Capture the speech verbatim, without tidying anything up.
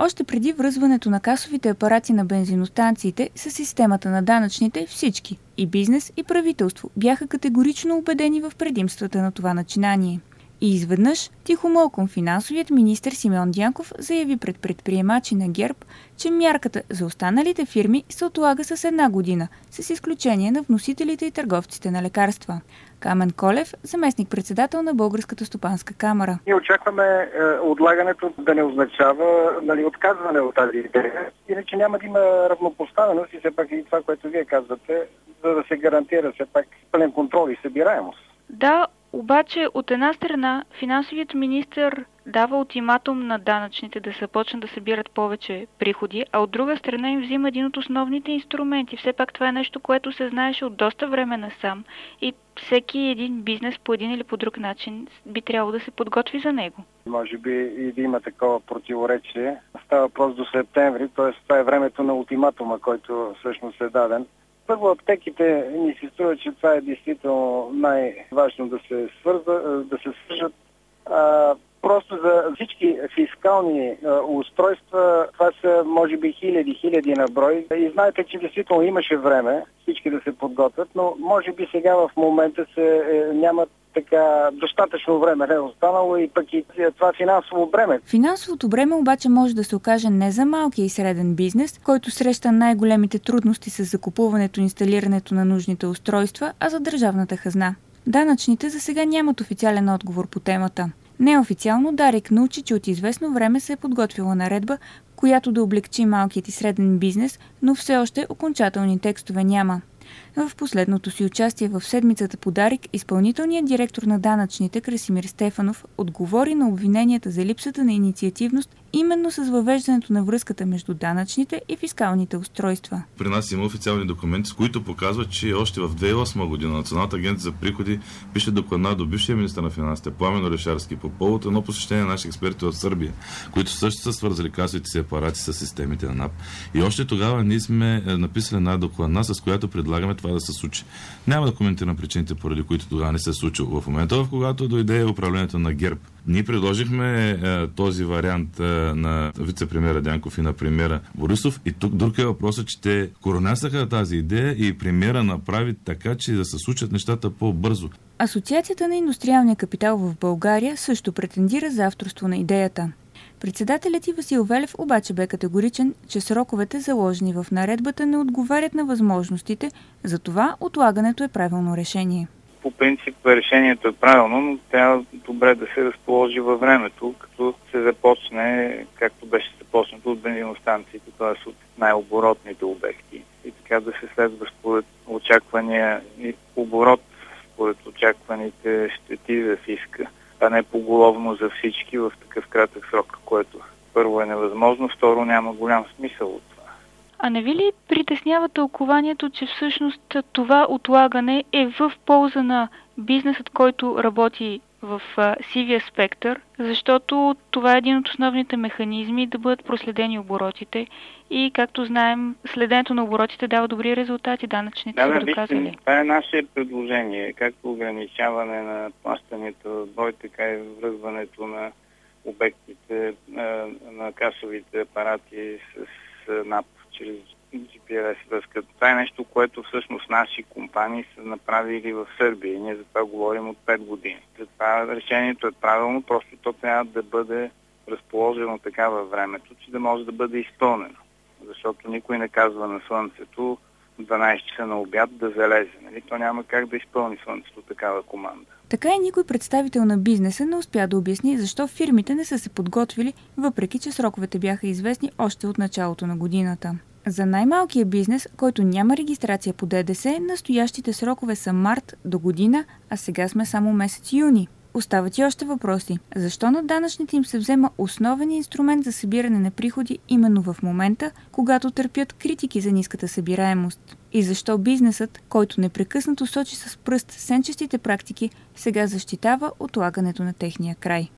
Още преди връзването на касовите апарати на бензиностанциите с системата на данъчните, всички – и бизнес, и правителство – бяха категорично убедени в предимствата на това начинание. И изведнъж, тихомълком финансовият министър Симеон Дянков заяви пред предприемачи на ГЕРБ, че мярката за останалите фирми се отлага с една година, с изключение на вносителите и търговците на лекарства. Камен Колев, заместник-председател на Българската стопанска камара. Ние очакваме е, отлагането да не означава нали, отказване от тази идея, иначе няма да има равнопоставеност и все пак и това, което вие казвате, за да се гарантира все пак пълен контрол и събираемост. Да, обаче от една страна финансовият министър дава ултиматум на данъчните да започнат да събират повече приходи, а от друга страна им взима един от основните инструменти. Все пак това е нещо, което се знаеше от доста време насам и всеки един бизнес по един или по друг начин би трябвало да се подготви за него. Може би и да има такова противоречие. Става въпрос до септември, т.е. това е времето на ултиматума, който всъщност е даден. Първо, аптеките ни се струва, че това е действително най-важно да се свърза, да се свържат. А, просто за всички фискални а, устройства, това са може би хиляди, хиляди на брой. И знаете, че действително имаше време всички да се подготвят, но може би сега в момента се е, нямат така достатъчно време не е останало и пък и това финансово бреме. Финансовото бреме обаче може да се окаже не за малкия и среден бизнес, който среща най-големите трудности с закупуването и инсталирането на нужните устройства, а за държавната хазна. Данъчните за сега нямат официален отговор по темата. Неофициално Дарик научи, че от известно време се е подготвила наредба, която да облегчи малкият и среден бизнес, но все още окончателни текстове няма. В последното си участие в седмицата по Дарик, изпълнителният директор на данъчните Красимир Стефанов отговори на обвиненията за липсата на инициативност именно с въвеждането на връзката между данъчните и фискалните устройства. При нас има официални документи, с които показват, че още в две хиляди и осма година Националната агенция за приходи пише докладна до бившия министър на финансите Пламен Орешарски по повод едно посещение на наши експерти в Сърбия, които също са свързали касовите си апарати с системите на НАП. И още тогава ние сме написали една докладна, с която предлагаме това да се случи. Няма да коментирам причините, поради които тогава не се е случило. В момента, в когато дойде управлението на ГЕРБ, ние предложихме е, този вариант е, на вице-премиера Дянков и на премиера Борисов и тук друг е въпросът, че те коронасаха тази идея и премиера направи така, че да се случат нещата по-бързо. Асоциацията на индустриалния капитал в България също претендира за авторство на идеята. Председателят и Васил Велев обаче бе категоричен, че сроковете, заложени в наредбата, не отговарят на възможностите, затова отлагането е правилно решение. По принцип решението е правилно, но трябва добре да се разположи във времето, като се започне, както беше започнато от бензиностанциите, т.е. от най-оборотните обекти. И така да се следва според очаквания и оборот, според очакваните щети за фиска, а не поголовно за всички в такъв кратък срок, което първо е невъзможно, второ няма голям смисъл от това. А не ви ли притеснява тълкованието, че всъщност това отлагане е в полза на бизнесът, който работи в а, сивия спектър, защото това е един от основните механизми да бъдат проследени оборотите и, както знаем, следенето на оборотите дава добри резултати, данъчните да, са доказали. Това е наше предложение, както ограничаване на плащането в брой, така и връзването на обектите на, на касовите апарати с, с НАП чрез джи пи ес връзка. Това е нещо, което всъщност наши компании са направили в Сърбия и ние за това говорим от пет години. Затова решението е правилно, просто то трябва да бъде разположено така във времето, че да може да бъде изпълнено. Защото никой не казва на Слънцето в дванайсет часа на обяд да залезе. Нали? То няма как да изпълни Слънцето такава команда. Така и никой представител на бизнеса не успя да обясни защо фирмите не са се подготвили, въпреки че сроковете бяха известни още от началото на годината. За най-малкия бизнес, който няма регистрация по Д Д С, настоящите срокове са март до година, а сега сме само месец юни. Остават и още въпроси. Защо на данъчните им се взема основен инструмент за събиране на приходи именно в момента, когато търпят критики за ниската събираемост? И защо бизнесът, който непрекъснато сочи с пръст сенчестите практики, сега защитава отлагането на техния край?